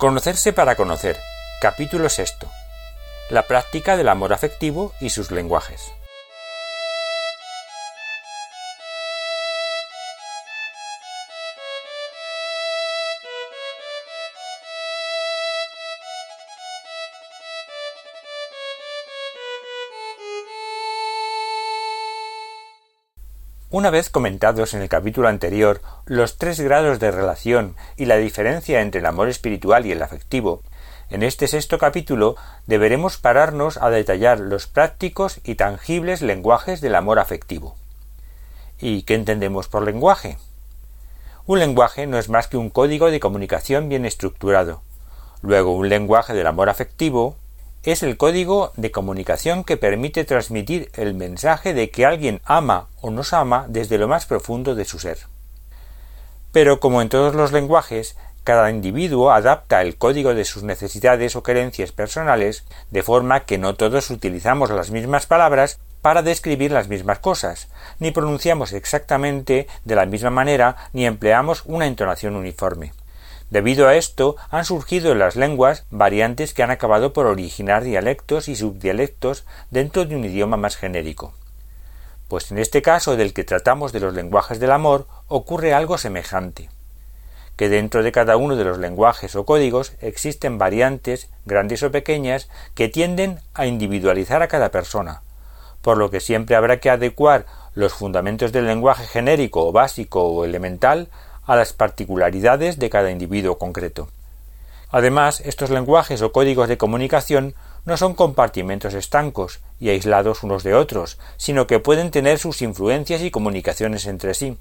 Conocerse para conocer. Capítulo 6. La práctica del amor afectivo y sus lenguajes. Una vez comentados en el capítulo anterior los 3 grados de relación y la diferencia entre el amor espiritual y el afectivo, en este 6º capítulo deberemos pararnos a detallar los prácticos y tangibles lenguajes del amor afectivo. ¿Y qué entendemos por lenguaje? Un lenguaje no es más que un código de comunicación bien estructurado. Luego, un lenguaje del amor afectivo es el código de comunicación que permite transmitir el mensaje de que alguien ama o nos ama desde lo más profundo de su ser. Pero como en todos los lenguajes, cada individuo adapta el código de sus necesidades o querencias personales, de forma que no todos utilizamos las mismas palabras para describir las mismas cosas, ni pronunciamos exactamente de la misma manera, ni empleamos una entonación uniforme. Debido a esto, han surgido en las lenguas variantes que han acabado por originar dialectos y subdialectos dentro de un idioma más genérico. Pues en este caso del que tratamos de los lenguajes del amor, ocurre algo semejante, que dentro de cada uno de los lenguajes o códigos existen variantes, grandes o pequeñas, que tienden a individualizar a cada persona, por lo que siempre habrá que adecuar los fundamentos del lenguaje genérico o básico o elemental a las particularidades de cada individuo concreto. Además, estos lenguajes o códigos de comunicación no son compartimentos estancos y aislados unos de otros, sino que pueden tener sus influencias y comunicaciones entre sí.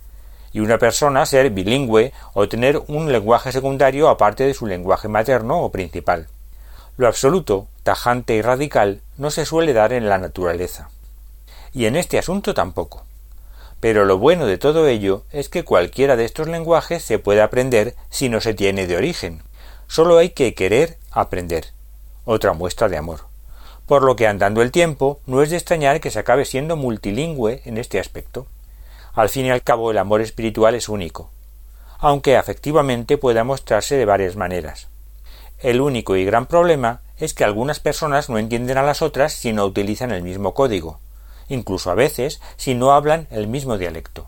Y una persona ser bilingüe o tener un lenguaje secundario aparte de su lenguaje materno o principal. Lo absoluto, tajante y radical no se suele dar en la naturaleza. Y en este asunto tampoco. Pero lo bueno de todo ello es que cualquiera de estos lenguajes se puede aprender si no se tiene de origen. Solo hay que querer aprender. Otra muestra de amor. Por lo que andando el tiempo, no es de extrañar que se acabe siendo multilingüe en este aspecto. Al fin y al cabo, el amor espiritual es único, aunque afectivamente pueda mostrarse de varias maneras. El único y gran problema es que algunas personas no entienden a las otras si no utilizan el mismo código, incluso a veces si no hablan el mismo dialecto.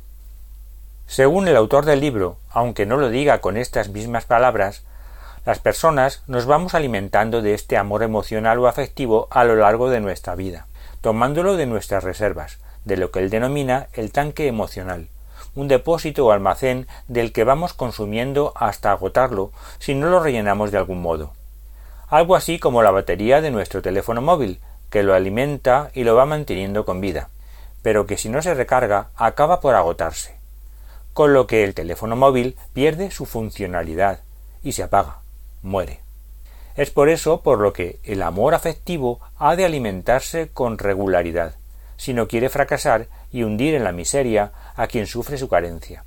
Según el autor del libro, aunque no lo diga con estas mismas palabras, las personas nos vamos alimentando de este amor emocional o afectivo a lo largo de nuestra vida, tomándolo de nuestras reservas, de lo que él denomina el tanque emocional, un depósito o almacén del que vamos consumiendo hasta agotarlo si no lo rellenamos de algún modo. Algo así como la batería de nuestro teléfono móvil, que lo alimenta y lo va manteniendo con vida, pero que si no se recarga acaba por agotarse, con lo que el teléfono móvil pierde su funcionalidad y se apaga, muere. Es por eso por lo que el amor afectivo ha de alimentarse con regularidad, si no quiere fracasar y hundir en la miseria a quien sufre su carencia.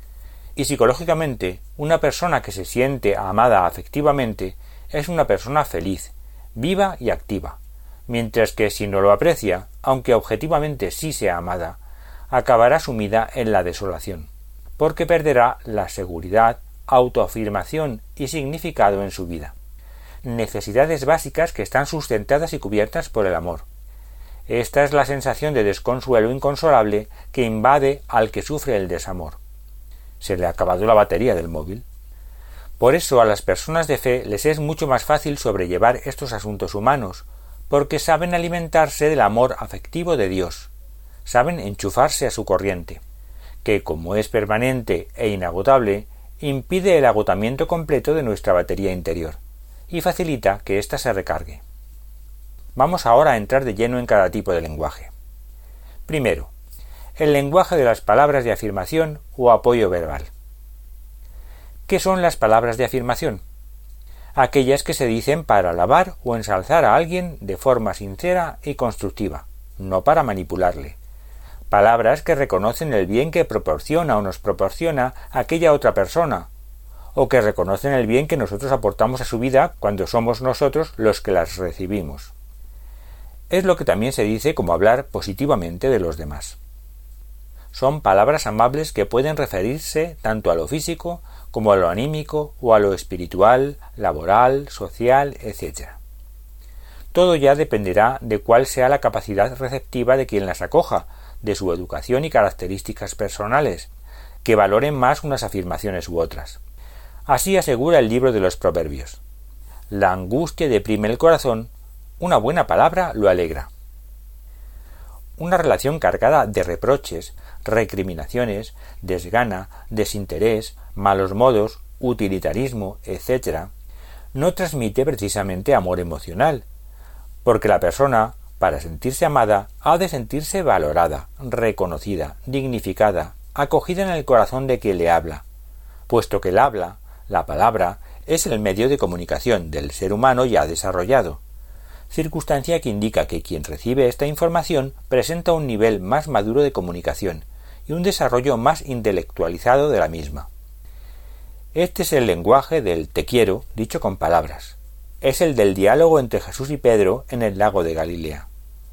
Y psicológicamente, una persona que se siente amada afectivamente es una persona feliz, viva y activa, mientras que si no lo aprecia, aunque objetivamente sí sea amada, acabará sumida en la desolación, porque perderá la seguridad, autoafirmación y significado en su vida. Necesidades básicas que están sustentadas y cubiertas por el amor. Esta es la sensación de desconsuelo inconsolable que invade al que sufre el desamor. Se le ha acabado la batería del móvil. Por eso a las personas de fe les es mucho más fácil sobrellevar estos asuntos humanos, porque saben alimentarse del amor afectivo de Dios, saben enchufarse a su corriente, que como es permanente e inagotable, impide el agotamiento completo de nuestra batería interior, y facilita que ésta se recargue. Vamos ahora a entrar de lleno en cada tipo de lenguaje. Primero, el lenguaje de las palabras de afirmación o apoyo verbal. ¿Qué son las palabras de afirmación? Aquellas que se dicen para alabar o ensalzar a alguien de forma sincera y constructiva, no para manipularle. Palabras que reconocen el bien que proporciona o nos proporciona aquella otra persona, o que reconocen el bien que nosotros aportamos a su vida cuando somos nosotros los que las recibimos. Es lo que también se dice como hablar positivamente de los demás. Son palabras amables que pueden referirse tanto a lo físico como a lo anímico o a lo espiritual, laboral, social, etc. Todo ya dependerá de cuál sea la capacidad receptiva de quien las acoja, de su educación y características personales, que valoren más unas afirmaciones u otras. Así asegura el libro de los Proverbios: la angustia deprime el corazón, una buena palabra lo alegra. Una relación cargada de reproches, recriminaciones, desgana, desinterés, malos modos, utilitarismo, etc., no transmite precisamente amor emocional, porque la persona, para sentirse amada, ha de sentirse valorada, reconocida, dignificada, acogida en el corazón de quien le habla, puesto que el habla, la palabra, es el medio de comunicación del ser humano ya desarrollado, circunstancia que indica que quien recibe esta información presenta un nivel más maduro de comunicación y un desarrollo más intelectualizado de la misma. Este es el lenguaje del te quiero dicho con palabras. Es el del diálogo entre Jesús y Pedro en el lago de Galilea.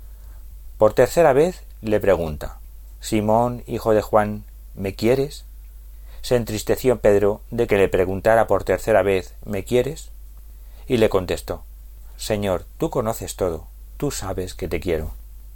Por tercera vez le pregunta: Simón, hijo de Juan, ¿me quieres? Se entristeció Pedro de que le preguntara por tercera vez: ¿me quieres? Y le contestó: Señor, tú conoces todo, tú sabes que te quiero.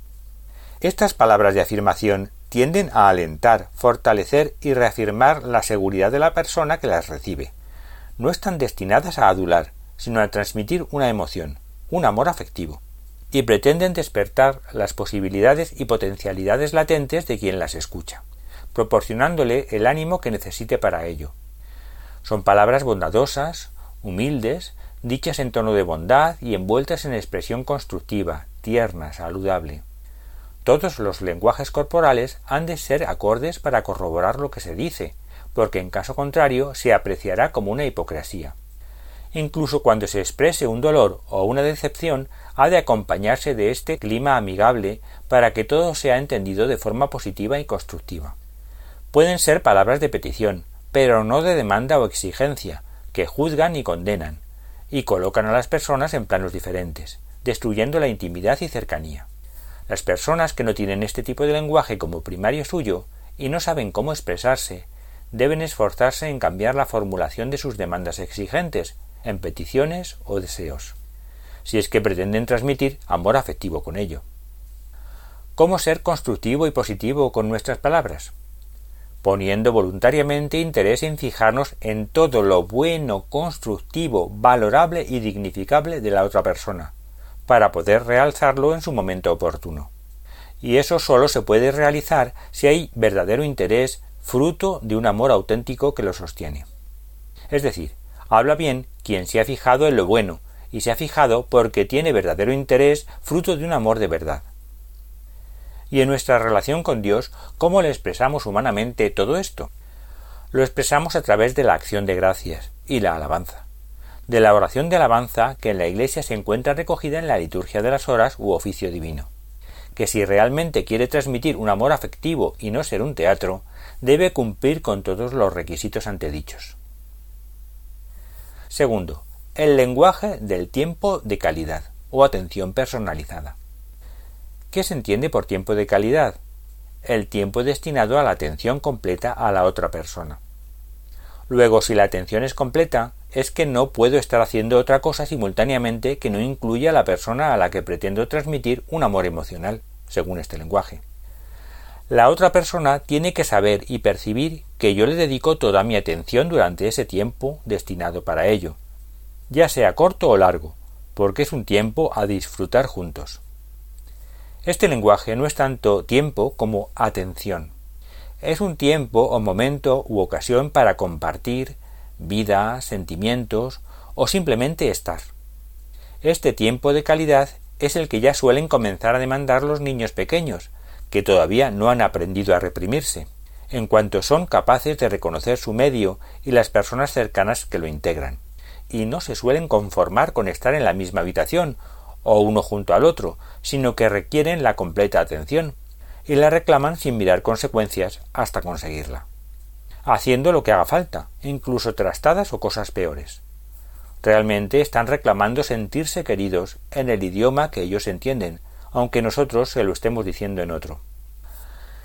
Estas palabras de afirmación tienden a alentar, fortalecer y reafirmar la seguridad de la persona que las recibe. No están destinadas a adular, sino a transmitir una emoción, un amor afectivo, y pretenden despertar las posibilidades y potencialidades latentes de quien las escucha, proporcionándole el ánimo que necesite para ello. Son palabras bondadosas, humildes, dichas en tono de bondad y envueltas en expresión constructiva, tierna, saludable. Todos los lenguajes corporales han de ser acordes para corroborar lo que se dice, porque en caso contrario se apreciará como una hipocresía. Incluso cuando se exprese un dolor o una decepción, ha de acompañarse de este clima amigable para que todo sea entendido de forma positiva y constructiva. Pueden ser palabras de petición, pero no de demanda o exigencia, que juzgan y condenan, y colocan a las personas en planos diferentes, destruyendo la intimidad y cercanía. Las personas que no tienen este tipo de lenguaje como primario suyo y no saben cómo expresarse, deben esforzarse en cambiar la formulación de sus demandas exigentes en peticiones o deseos, si es que pretenden transmitir amor afectivo con ello. ¿Cómo ser constructivo y positivo con nuestras palabras? Poniendo voluntariamente interés en fijarnos en todo lo bueno, constructivo, valorable y dignificable de la otra persona, para poder realzarlo en su momento oportuno. Y eso solo se puede realizar si hay verdadero interés, fruto de un amor auténtico que lo sostiene. Es decir, habla bien quien se ha fijado en lo bueno, y se ha fijado porque tiene verdadero interés, fruto de un amor de verdad. Y en nuestra relación con Dios, ¿cómo le expresamos humanamente todo esto? Lo expresamos a través de la acción de gracias y la alabanza, de la oración de alabanza que en la Iglesia se encuentra recogida en la liturgia de las horas u oficio divino, que si realmente quiere transmitir un amor afectivo y no ser un teatro, debe cumplir con todos los requisitos antedichos. Segundo, el lenguaje del tiempo de calidad o atención personalizada. ¿Qué se entiende por tiempo de calidad? El tiempo destinado a la atención completa a la otra persona. Luego, si la atención es completa, es que no puedo estar haciendo otra cosa simultáneamente que no incluya a la persona a la que pretendo transmitir un amor emocional, según este lenguaje. La otra persona tiene que saber y percibir que yo le dedico toda mi atención durante ese tiempo destinado para ello, ya sea corto o largo, porque es un tiempo a disfrutar juntos. Este lenguaje no es tanto tiempo como atención. Es un tiempo o momento u ocasión para compartir vida, sentimientos o simplemente estar. Este tiempo de calidad es el que ya suelen comenzar a demandar los niños pequeños, que todavía no han aprendido a reprimirse, en cuanto son capaces de reconocer su medio y las personas cercanas que lo integran, y no se suelen conformar con estar en la misma habitación o uno junto al otro, sino que requieren la completa atención, y la reclaman sin mirar consecuencias hasta conseguirla, haciendo lo que haga falta, incluso trastadas o cosas peores. Realmente están reclamando sentirse queridos en el idioma que ellos entienden, aunque nosotros se lo estemos diciendo en otro.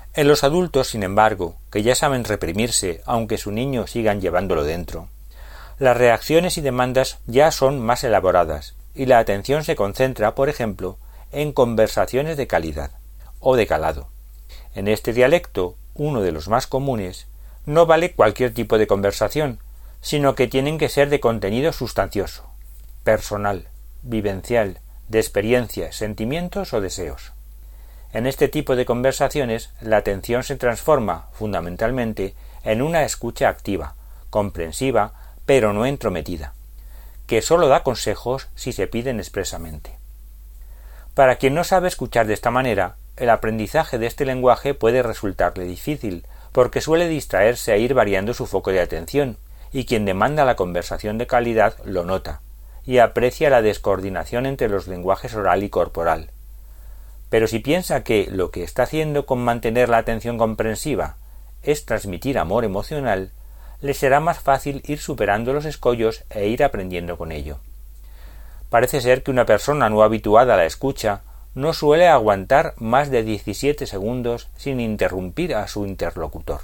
En los adultos, sin embargo, que ya saben reprimirse aunque su niño sigan llevándolo dentro, las reacciones y demandas ya son más elaboradas y la atención se concentra, por ejemplo, en conversaciones de calidad o de calado. En este dialecto, uno de los más comunes, no vale cualquier tipo de conversación, sino que tienen que ser de contenido sustancioso, personal, vivencial, de experiencias, sentimientos o deseos. En este tipo de conversaciones, la atención se transforma, fundamentalmente, en una escucha activa, comprensiva, pero no entrometida, que sólo da consejos si se piden expresamente. Para quien no sabe escuchar de esta manera, el aprendizaje de este lenguaje puede resultarle difícil, porque suele distraerse e ir variando su foco de atención, y quien demanda la conversación de calidad lo nota, y aprecia la descoordinación entre los lenguajes oral y corporal. Pero si piensa que lo que está haciendo con mantener la atención comprensiva es transmitir amor emocional, le será más fácil ir superando los escollos e ir aprendiendo con ello. Parece ser que una persona no habituada a la escucha no suele aguantar más de 17 segundos sin interrumpir a su interlocutor.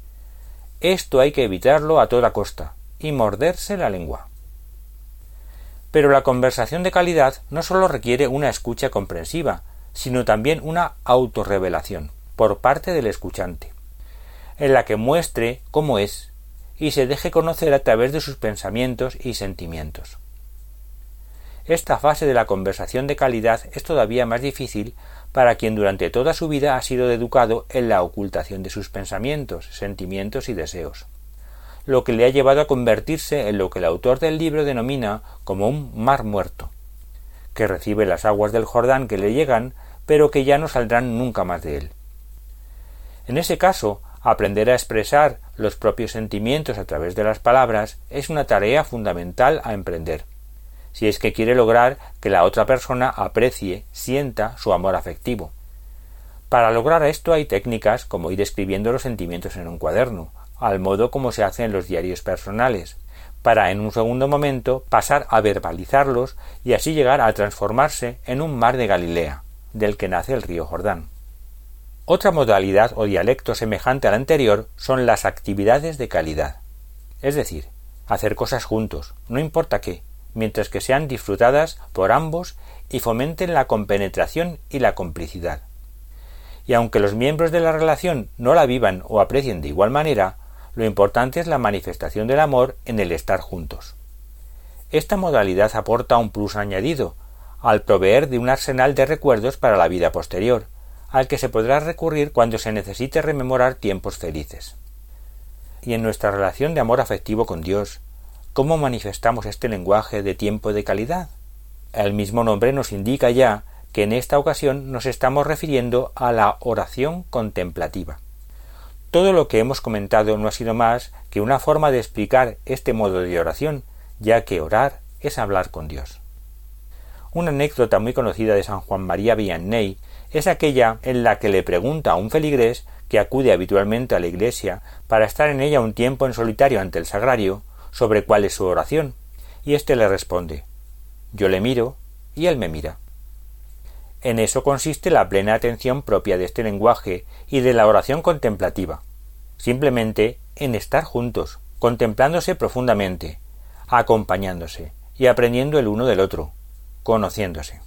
Esto hay que evitarlo a toda costa y morderse la lengua. Pero la conversación de calidad no sólo requiere una escucha comprensiva, sino también una autorrevelación por parte del escuchante, en la que muestre cómo es y se deje conocer a través de sus pensamientos y sentimientos. Esta fase de la conversación de calidad es todavía más difícil para quien durante toda su vida ha sido educado en la ocultación de sus pensamientos, sentimientos y deseos, lo que le ha llevado a convertirse en lo que el autor del libro denomina como un mar muerto, que recibe las aguas del Jordán que le llegan, pero que ya no saldrán nunca más de él. En ese caso, aprender a expresar los propios sentimientos a través de las palabras es una tarea fundamental a emprender, si es que quiere lograr que la otra persona aprecie, sienta su amor afectivo. Para lograr esto hay técnicas como ir escribiendo los sentimientos en un cuaderno, al modo como se hace en los diarios personales, para en un segundo momento pasar a verbalizarlos y así llegar a transformarse en un mar de Galilea, del que nace el río Jordán. Otra modalidad o dialecto semejante al anterior son las actividades de calidad, es decir, hacer cosas juntos, no importa qué, mientras que sean disfrutadas por ambos y fomenten la compenetración y la complicidad. Y aunque los miembros de la relación no la vivan o aprecien de igual manera, lo importante es la manifestación del amor en el estar juntos. Esta modalidad aporta un plus añadido, al proveer de un arsenal de recuerdos para la vida posterior, al que se podrá recurrir cuando se necesite rememorar tiempos felices. Y en nuestra relación de amor afectivo con Dios, ¿cómo manifestamos este lenguaje de tiempo de calidad? El mismo nombre nos indica ya que en esta ocasión nos estamos refiriendo a la oración contemplativa. Todo lo que hemos comentado no ha sido más que una forma de explicar este modo de oración, ya que orar es hablar con Dios. Una anécdota muy conocida de San Juan María Vianney es aquella en la que le pregunta a un feligrés que acude habitualmente a la iglesia para estar en ella un tiempo en solitario ante el sagrario sobre cuál es su oración, y éste le responde: yo le miro y él me mira. En eso consiste la plena atención propia de este lenguaje y de la oración contemplativa, simplemente en estar juntos, contemplándose profundamente, acompañándose y aprendiendo el uno del otro, conociéndose.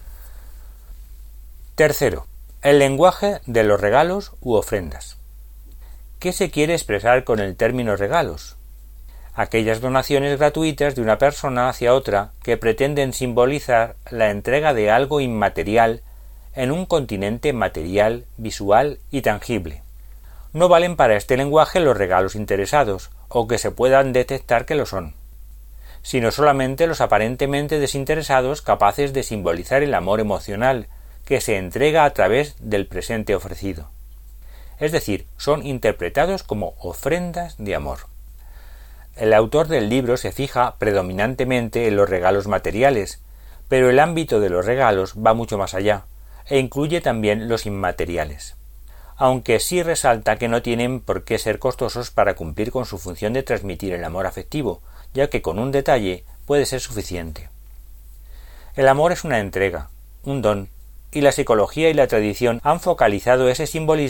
Tercero, el lenguaje de los regalos u ofrendas. ¿Qué se quiere expresar con el término regalos? Aquellas donaciones gratuitas de una persona hacia otra que pretenden simbolizar la entrega de algo inmaterial en un continente material, visual y tangible. No valen para este lenguaje los regalos interesados, o que se puedan detectar que lo son, sino solamente los aparentemente desinteresados capaces de simbolizar el amor emocional que se entrega a través del presente ofrecido. Es decir, son interpretados como ofrendas de amor. El autor del libro se fija predominantemente en los regalos materiales, pero el ámbito de los regalos va mucho más allá, e incluye también los inmateriales, aunque sí resalta que no tienen por qué ser costosos para cumplir con su función de transmitir el amor afectivo, ya que con un detalle puede ser suficiente. El amor es una entrega, un don, y la psicología y la tradición han focalizado ese simbolismo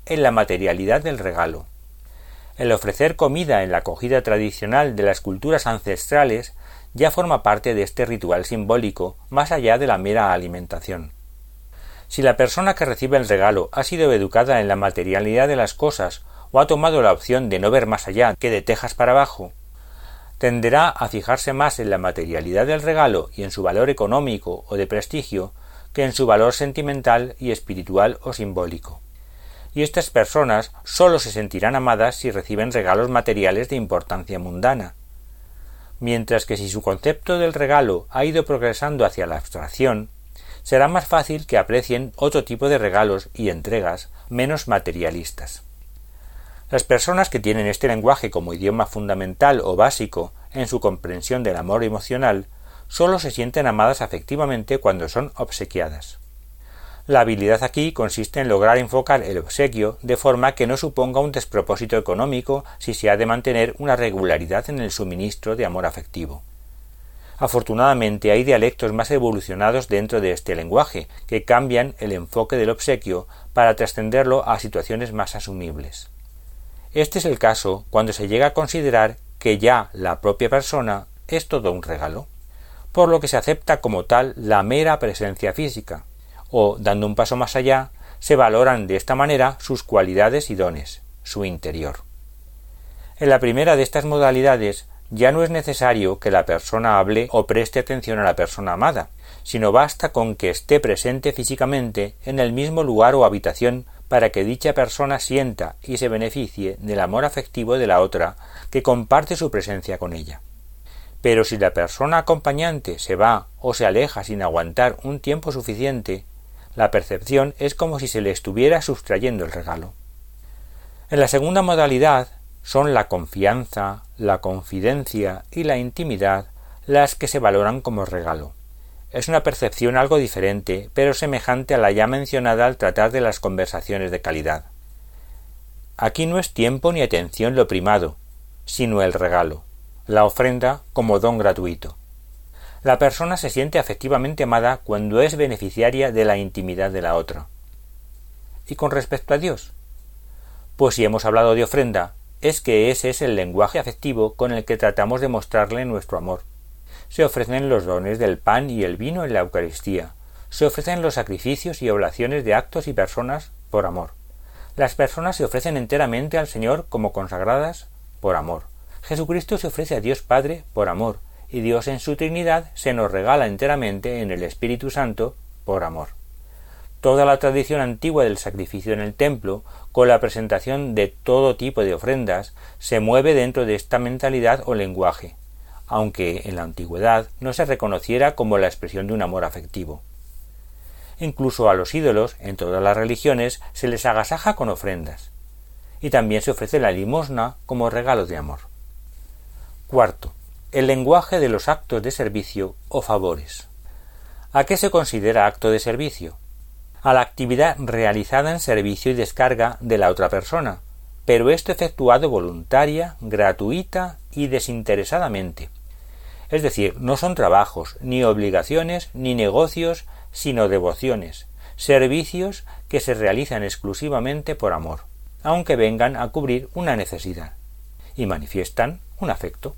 en la materialidad del regalo. El ofrecer comida en la acogida tradicional de las culturas ancestrales ya forma parte de este ritual simbólico más allá de la mera alimentación. Si la persona que recibe el regalo ha sido educada en la materialidad de las cosas o ha tomado la opción de no ver más allá que de tejas para abajo, tenderá a fijarse más en la materialidad del regalo y en su valor económico o de prestigio que en su valor sentimental y espiritual o simbólico. Y estas personas sólo se sentirán amadas si reciben regalos materiales de importancia mundana, mientras que si su concepto del regalo ha ido progresando hacia la abstracción, será más fácil que aprecien otro tipo de regalos y entregas menos materialistas. Las personas que tienen este lenguaje como idioma fundamental o básico en su comprensión del amor emocional sólo se sienten amadas afectivamente cuando son obsequiadas. La habilidad aquí consiste en lograr enfocar el obsequio de forma que no suponga un despropósito económico si se ha de mantener una regularidad en el suministro de amor afectivo. Afortunadamente hay dialectos más evolucionados dentro de este lenguaje que cambian el enfoque del obsequio para trascenderlo a situaciones más asumibles. Este es el caso cuando se llega a considerar que ya la propia persona es todo un regalo, por lo que se acepta como tal la mera presencia física, o, dando un paso más allá, se valoran de esta manera sus cualidades y dones, su interior. En la primera de estas modalidades ya no es necesario que la persona hable o preste atención a la persona amada, sino basta con que esté presente físicamente en el mismo lugar o habitación para que dicha persona sienta y se beneficie del amor afectivo de la otra que comparte su presencia con ella. Pero si la persona acompañante se va o se aleja sin aguantar un tiempo suficiente, la percepción es como si se le estuviera sustrayendo el regalo. En la segunda modalidad son la confianza, la confidencia y la intimidad las que se valoran como regalo. Es una percepción algo diferente, pero semejante a la ya mencionada al tratar de las conversaciones de calidad. Aquí no es tiempo ni atención lo primado, sino el regalo, la ofrenda como don gratuito. La persona se siente afectivamente amada cuando es beneficiaria de la intimidad de la otra. ¿Y con respecto a Dios? Pues si hemos hablado de ofrenda, es que ese es el lenguaje afectivo con el que tratamos de mostrarle nuestro amor. Se ofrecen los dones del pan y el vino en la Eucaristía. Se ofrecen los sacrificios y oblaciones de actos y personas por amor. Las personas se ofrecen enteramente al Señor como consagradas por amor. Jesucristo se ofrece a Dios Padre por amor, y Dios en su Trinidad se nos regala enteramente en el Espíritu Santo por amor. Toda la tradición antigua del sacrificio en el templo, con la presentación de todo tipo de ofrendas, se mueve dentro de esta mentalidad o lenguaje, aunque en la antigüedad no se reconociera como la expresión de un amor afectivo. Incluso a los ídolos, en todas las religiones, se les agasaja con ofrendas, y también se ofrece la limosna como regalo de amor. Cuarto, el lenguaje de los actos de servicio o favores. ¿A qué se considera acto de servicio? A la actividad realizada en servicio y descarga de la otra persona, pero esto efectuado voluntaria, gratuita y desinteresadamente. Es decir, no son trabajos, ni obligaciones, ni negocios, sino devociones, servicios que se realizan exclusivamente por amor, aunque vengan a cubrir una necesidad, y manifiestan un afecto.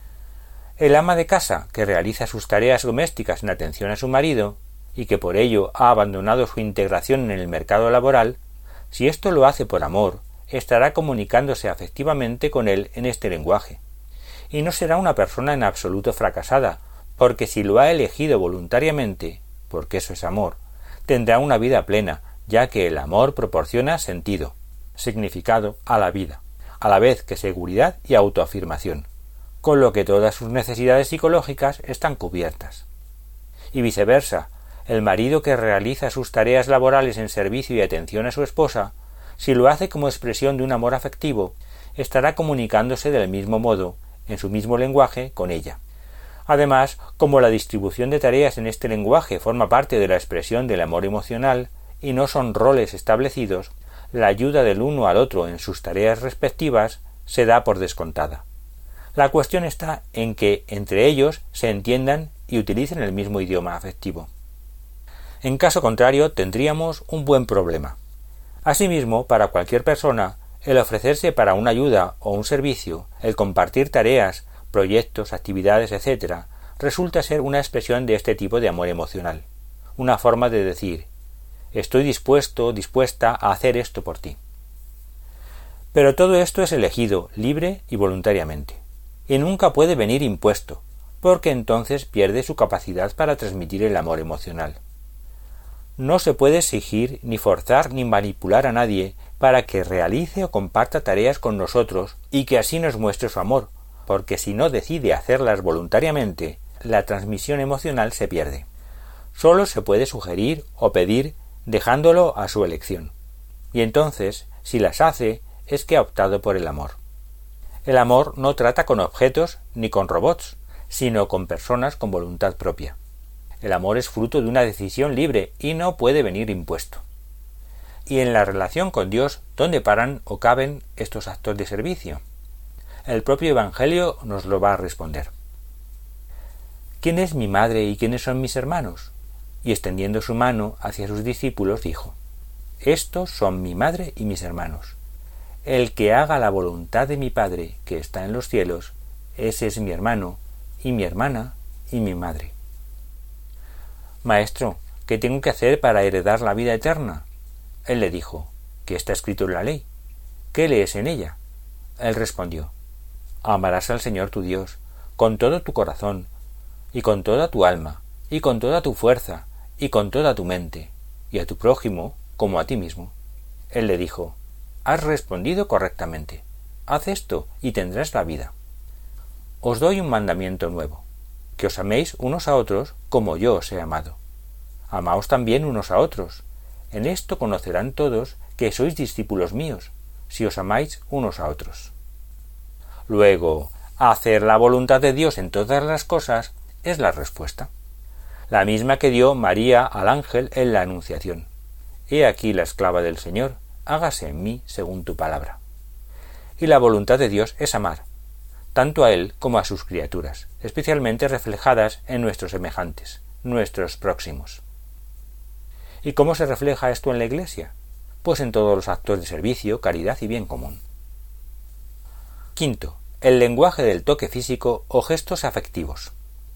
El ama de casa que realiza sus tareas domésticas en atención a su marido, y que por ello ha abandonado su integración en el mercado laboral, si esto lo hace por amor, estará comunicándose afectivamente con él en este lenguaje. Y no será una persona en absoluto fracasada, porque si lo ha elegido voluntariamente, porque eso es amor, tendrá una vida plena, ya que el amor proporciona sentido, significado a la vida, a la vez que seguridad y autoafirmación, con lo que todas sus necesidades psicológicas están cubiertas. Y viceversa, el marido que realiza sus tareas laborales en servicio y atención a su esposa, si lo hace como expresión de un amor afectivo, estará comunicándose del mismo modo, en su mismo lenguaje, con ella. Además, como la distribución de tareas en este lenguaje forma parte de la expresión del amor emocional y no son roles establecidos, la ayuda del uno al otro en sus tareas respectivas se da por descontada. La cuestión está en que entre ellos se entiendan y utilicen el mismo idioma afectivo. En caso contrario, tendríamos un buen problema. Asimismo, para cualquier persona, el ofrecerse para una ayuda o un servicio, el compartir tareas, proyectos, actividades, etc., resulta ser una expresión de este tipo de amor emocional, una forma de decir: estoy dispuesto, dispuesta a hacer esto por ti. Pero todo esto es elegido, libre y voluntariamente, y nunca puede venir impuesto, porque entonces pierde su capacidad para transmitir el amor emocional. No se puede exigir, ni forzar, ni manipular a nadie para que realice o comparta tareas con nosotros y que así nos muestre su amor, porque si no decide hacerlas voluntariamente, la transmisión emocional se pierde. Solo se puede sugerir o pedir dejándolo a su elección. Y entonces, si las hace, es que ha optado por el amor. El amor no trata con objetos ni con robots, sino con personas con voluntad propia. El amor es fruto de una decisión libre y no puede venir impuesto. Y en la relación con Dios, ¿dónde paran o caben estos actos de servicio? El propio Evangelio nos lo va a responder. ¿Quién es mi madre y quiénes son mis hermanos? Y extendiendo su mano hacia sus discípulos dijo: estos son mi madre y mis hermanos. El que haga la voluntad de mi Padre que está en los cielos, ese es mi hermano, y mi hermana, y mi madre. Maestro, ¿qué tengo que hacer para heredar la vida eterna? Él le dijo: ¿qué está escrito en la ley? ¿Qué lees en ella? Él respondió: amarás al Señor tu Dios con todo tu corazón, y con toda tu alma, y con toda tu fuerza, y con toda tu mente, y a tu prójimo como a ti mismo. Él le dijo: has respondido correctamente. Haz esto y tendrás la vida. Os doy un mandamiento nuevo: que os améis unos a otros como yo os he amado. Amaos también unos a otros. En esto conocerán todos que sois discípulos míos, si os amáis unos a otros. Luego, hacer la voluntad de Dios en todas las cosas es la respuesta, la misma que dio María al ángel en la Anunciación: he aquí la esclava del Señor, hágase en mí según tu palabra. Y la voluntad de Dios es amar, tanto a Él como a sus criaturas, especialmente reflejadas en nuestros semejantes, nuestros próximos. ¿Y cómo se refleja esto en la Iglesia? Pues en todos los actos de servicio, caridad y bien común. Quinto, el lenguaje del toque físico o gestos afectivos.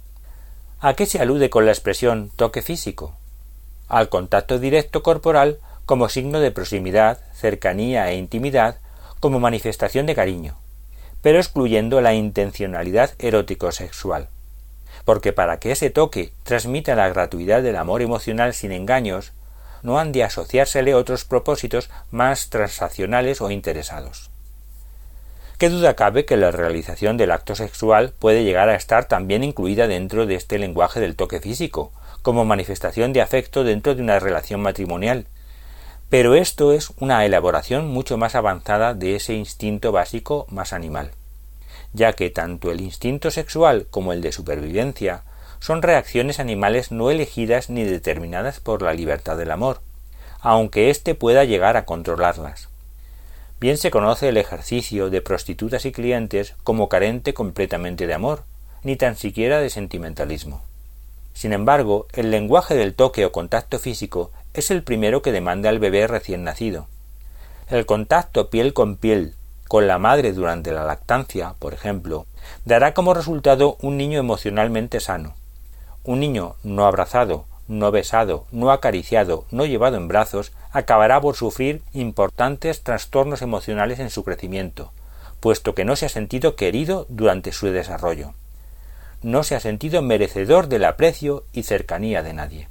¿A qué se alude con la expresión toque físico? Al contacto directo corporal como signo de proximidad, cercanía e intimidad, como manifestación de cariño, pero excluyendo la intencionalidad erótico-sexual. Porque para que ese toque transmita la gratuidad del amor emocional sin engaños, no han de asociársele otros propósitos más transaccionales o interesados. ¿Qué duda cabe que la realización del acto sexual puede llegar a estar también incluida dentro de este lenguaje del toque físico, como manifestación de afecto dentro de una relación matrimonial? Pero esto es una elaboración mucho más avanzada de ese instinto básico más animal, ya que tanto el instinto sexual como el de supervivencia son reacciones animales no elegidas ni determinadas por la libertad del amor, aunque éste pueda llegar a controlarlas. Bien se conoce el ejercicio de prostitutas y clientes como carente completamente de amor, ni tan siquiera de sentimentalismo. Sin embargo, el lenguaje del toque o contacto físico es el primero que demanda al bebé recién nacido. El contacto piel con la madre durante la lactancia, por ejemplo, dará como resultado un niño emocionalmente sano. Un niño no abrazado, no besado, no acariciado, no llevado en brazos, acabará por sufrir importantes trastornos emocionales en su crecimiento, puesto que no se ha sentido querido durante su desarrollo. No se ha sentido merecedor del aprecio y cercanía de nadie.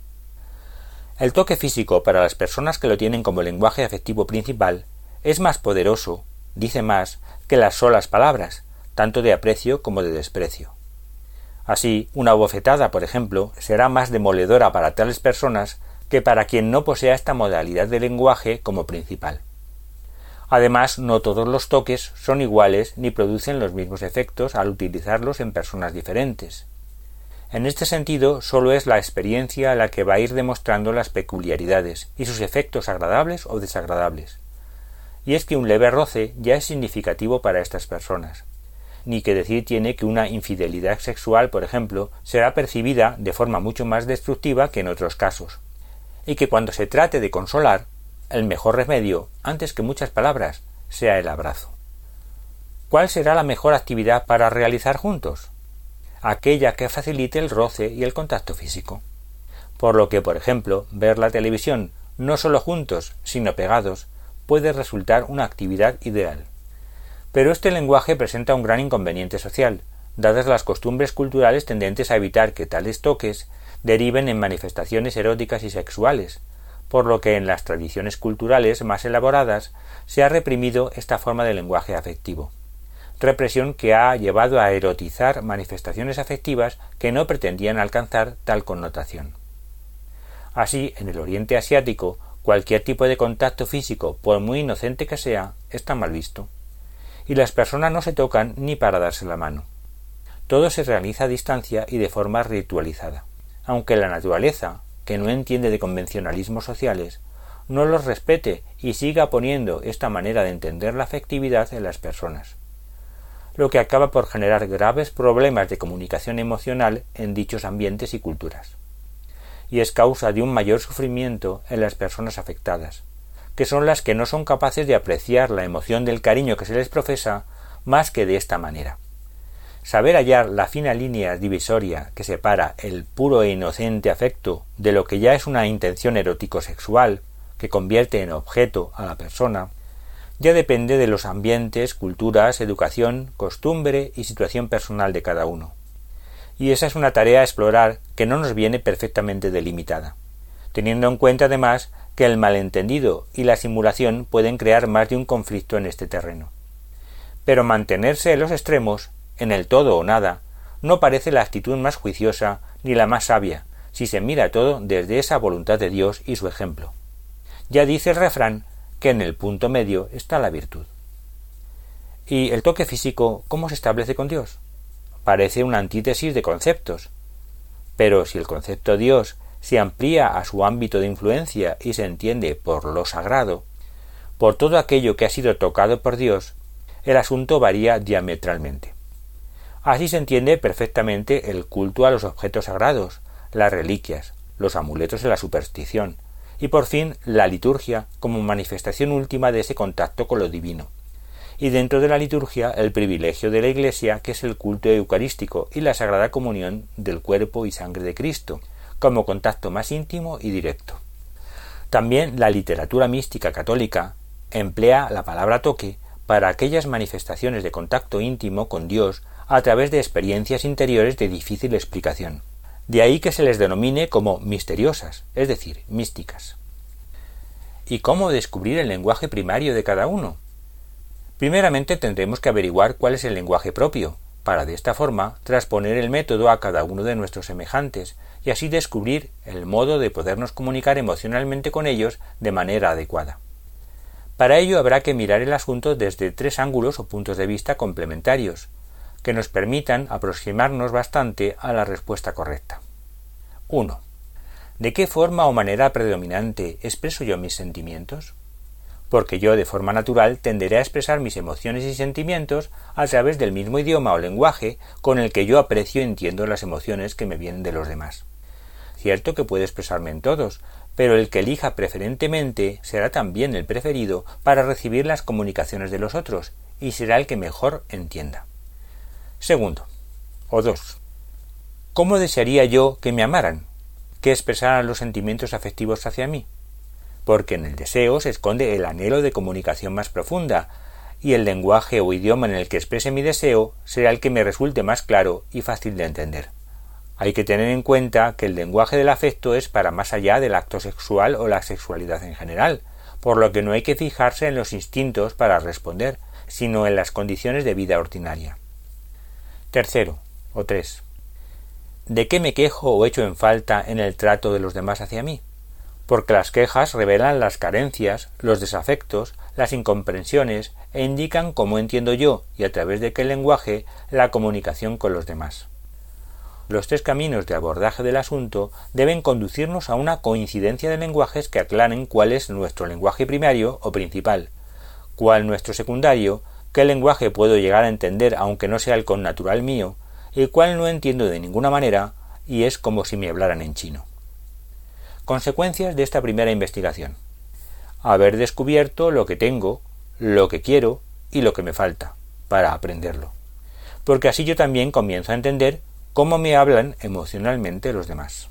El toque físico para las personas que lo tienen como lenguaje afectivo principal es más poderoso, dice más, que las solas palabras, tanto de aprecio como de desprecio. Así, una bofetada, por ejemplo, será más demoledora para tales personas que para quien no posea esta modalidad de lenguaje como principal. Además, no todos los toques son iguales ni producen los mismos efectos al utilizarlos en personas diferentes. En este sentido, solo es la experiencia la que va a ir demostrando las peculiaridades y sus efectos agradables o desagradables. Y es que un leve roce ya es significativo para estas personas. Ni que decir tiene que una infidelidad sexual, por ejemplo, será percibida de forma mucho más destructiva que en otros casos, y que cuando se trate de consolar, el mejor remedio, antes que muchas palabras, sea el abrazo. ¿Cuál será la mejor actividad para realizar juntos? Aquella que facilite el roce y el contacto físico. Por lo que, por ejemplo, ver la televisión no solo juntos, sino pegados, puede resultar una actividad ideal. Pero este lenguaje presenta un gran inconveniente social, dadas las costumbres culturales tendentes a evitar que tales toques deriven en manifestaciones eróticas y sexuales, por lo que en las tradiciones culturales más elaboradas se ha reprimido esta forma de lenguaje afectivo. Represión que ha llevado a erotizar manifestaciones afectivas que no pretendían alcanzar tal connotación. Así, en el Oriente Asiático, cualquier tipo de contacto físico, por muy inocente que sea, está mal visto. Y las personas no se tocan ni para darse la mano. Todo se realiza a distancia y de forma ritualizada. Aunque la naturaleza, que no entiende de convencionalismos sociales, no los respete y siga poniendo esta manera de entender la afectividad en las personas, lo que acaba por generar graves problemas de comunicación emocional en dichos ambientes y culturas. Y es causa de un mayor sufrimiento en las personas afectadas, que son las que no son capaces de apreciar la emoción del cariño que se les profesa más que de esta manera. Saber hallar la fina línea divisoria que separa el puro e inocente afecto de lo que ya es una intención erótico-sexual que convierte en objeto a la persona, ya depende de los ambientes, culturas, educación, costumbre y situación personal de cada uno. Y esa es una tarea a explorar que no nos viene perfectamente delimitada, teniendo en cuenta además que el malentendido y la simulación pueden crear más de un conflicto en este terreno. Pero mantenerse en los extremos, en el todo o nada, no parece la actitud más juiciosa ni la más sabia, si se mira todo desde esa voluntad de Dios y su ejemplo. Ya dice el refrán que en el punto medio está la virtud. ¿Y el toque físico cómo se establece con Dios? Parece una antítesis de conceptos. Pero si el concepto Dios se amplía a su ámbito de influencia y se entiende por lo sagrado, por todo aquello que ha sido tocado por Dios, el asunto varía diametralmente. Así se entiende perfectamente el culto a los objetos sagrados, las reliquias, los amuletos de la superstición, y por fin la liturgia como manifestación última de ese contacto con lo divino. Y dentro de la liturgia el privilegio de la Iglesia, que es el culto eucarístico y la sagrada comunión del cuerpo y sangre de Cristo, como contacto más íntimo y directo. También la literatura mística católica emplea la palabra toque para aquellas manifestaciones de contacto íntimo con Dios a través de experiencias interiores de difícil explicación. De ahí que se les denomine como misteriosas, es decir, místicas. ¿Y cómo descubrir el lenguaje primario de cada uno? Primeramente tendremos que averiguar cuál es el lenguaje propio, para de esta forma transponer el método a cada uno de nuestros semejantes y así descubrir el modo de podernos comunicar emocionalmente con ellos de manera adecuada. Para ello habrá que mirar el asunto desde 3 ángulos o puntos de vista complementarios, que nos permitan aproximarnos bastante a la respuesta correcta. 1. ¿De qué forma o manera predominante expreso yo mis sentimientos? Porque yo de forma natural tenderé a expresar mis emociones y sentimientos a través del mismo idioma o lenguaje con el que yo aprecio y entiendo las emociones que me vienen de los demás. Cierto que puedo expresarme en todos, pero el que elija preferentemente será también el preferido para recibir las comunicaciones de los otros y será el que mejor entienda. Segundo, o 2. ¿Cómo desearía yo que me amaran? ¿Que expresaran los sentimientos afectivos hacia mí? Porque en el deseo se esconde el anhelo de comunicación más profunda, y el lenguaje o idioma en el que exprese mi deseo será el que me resulte más claro y fácil de entender. Hay que tener en cuenta que el lenguaje del afecto es para más allá del acto sexual o la sexualidad en general, por lo que no hay que fijarse en los instintos para responder, sino en las condiciones de vida ordinaria. Tercero, o 3. ¿De qué me quejo o echo en falta en el trato de los demás hacia mí? Porque las quejas revelan las carencias, los desafectos, las incomprensiones e indican cómo entiendo yo y a través de qué lenguaje la comunicación con los demás. Los 3 caminos de abordaje del asunto deben conducirnos a una coincidencia de lenguajes que aclaren cuál es nuestro lenguaje primario o principal, cuál nuestro secundario, qué lenguaje puedo llegar a entender aunque no sea el connatural mío, y cuál no entiendo de ninguna manera y es como si me hablaran en chino. Consecuencias de esta primera investigación. haber descubierto lo que tengo, lo que quiero y lo que me falta, para aprenderlo. Porque así yo también comienzo a entender cómo me hablan emocionalmente los demás.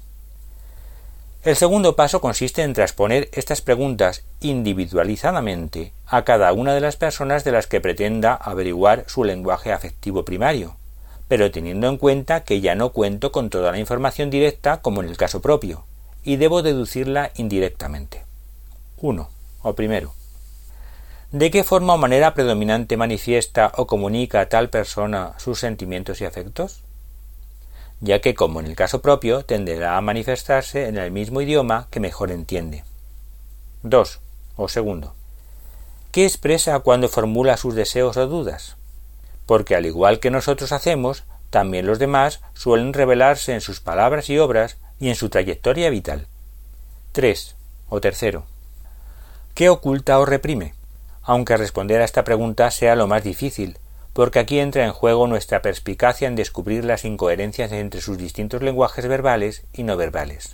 El segundo paso consiste en transponer estas preguntas individualizadamente a cada una de las personas de las que pretenda averiguar su lenguaje afectivo primario, pero teniendo en cuenta que ya no cuento con toda la información directa como en el caso propio, y debo deducirla indirectamente. 1. O primero. ¿De qué forma o manera predominante manifiesta o comunica a tal persona sus sentimientos y afectos? Ya que, como en el caso propio, tenderá a manifestarse en el mismo idioma que mejor entiende. 2. O segundo. ¿Qué expresa cuando formula sus deseos o dudas? Porque al igual que nosotros hacemos, también los demás suelen revelarse en sus palabras y obras y en su trayectoria vital. 3. O tercero. ¿Qué oculta o reprime? Aunque responder a esta pregunta sea lo más difícil, porque aquí entra en juego nuestra perspicacia en descubrir las incoherencias entre sus distintos lenguajes verbales y no verbales.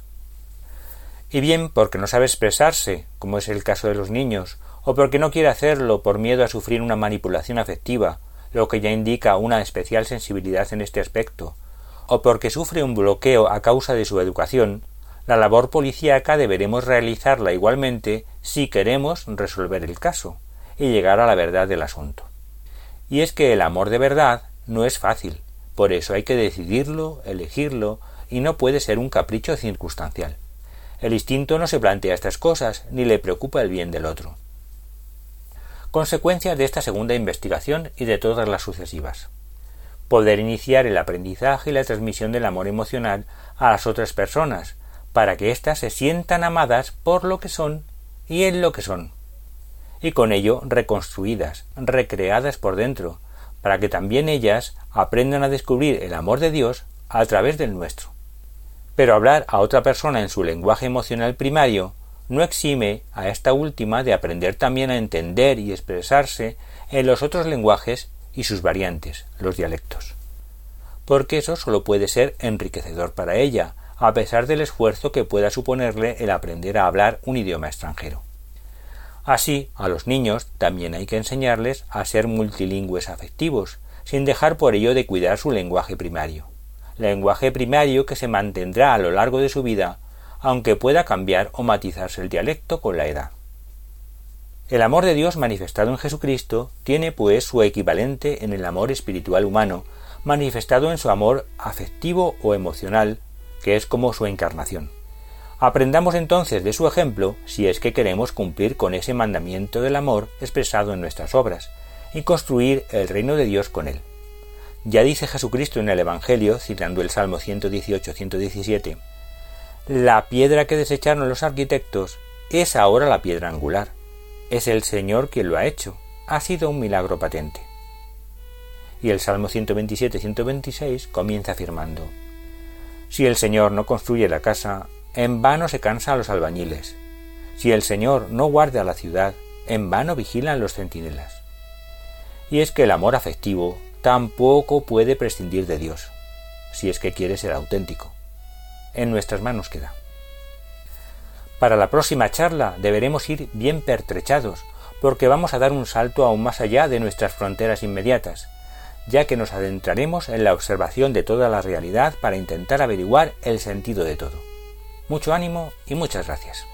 Y bien porque no sabe expresarse, como es el caso de los niños, o porque no quiere hacerlo por miedo a sufrir una manipulación afectiva, lo que ya indica una especial sensibilidad en este aspecto, o porque sufre un bloqueo a causa de su educación, la labor policíaca deberemos realizarla igualmente si queremos resolver el caso y llegar a la verdad del asunto. Y es que el amor de verdad no es fácil, por eso hay que decidirlo, elegirlo, y no puede ser un capricho circunstancial. El instinto no se plantea estas cosas, ni le preocupa el bien del otro. Consecuencias de esta segunda investigación y de todas las sucesivas. Poder iniciar el aprendizaje y la transmisión del amor emocional a las otras personas, para que éstas se sientan amadas por lo que son y en lo que son, y con ello reconstruidas, recreadas por dentro, para que también ellas aprendan a descubrir el amor de Dios a través del nuestro. Pero hablar a otra persona en su lenguaje emocional primario no exime a esta última de aprender también a entender y expresarse en los otros lenguajes y sus variantes, los dialectos. Porque eso solo puede ser enriquecedor para ella, a pesar del esfuerzo que pueda suponerle el aprender a hablar un idioma extranjero. Así, a los niños también hay que enseñarles a ser multilingües afectivos, sin dejar por ello de cuidar su lenguaje primario que se mantendrá a lo largo de su vida, aunque pueda cambiar o matizarse el dialecto con la edad. El amor de Dios manifestado en Jesucristo tiene pues su equivalente en el amor espiritual humano, manifestado en su amor afectivo o emocional, que es como su encarnación. Aprendamos entonces de su ejemplo si es que queremos cumplir con ese mandamiento del amor expresado en nuestras obras y construir el reino de Dios con él. Ya dice Jesucristo en el Evangelio, citando el Salmo 118-117, «La piedra que desecharon los arquitectos es ahora la piedra angular. Es el Señor quien lo ha hecho. Ha sido un milagro patente». Y el Salmo 127-126 comienza afirmando, «Si el Señor no construye la casa, en vano se cansan los albañiles. Si el Señor no guarda la ciudad, en vano vigilan los centinelas». Y es que el amor afectivo tampoco puede prescindir de Dios, si es que quiere ser auténtico. En nuestras manos queda. Para la próxima charla deberemos ir bien pertrechados, porque vamos a dar un salto aún más allá de nuestras fronteras inmediatas, ya que nos adentraremos en la observación de toda la realidad para intentar averiguar el sentido de todo. Mucho ánimo y muchas gracias.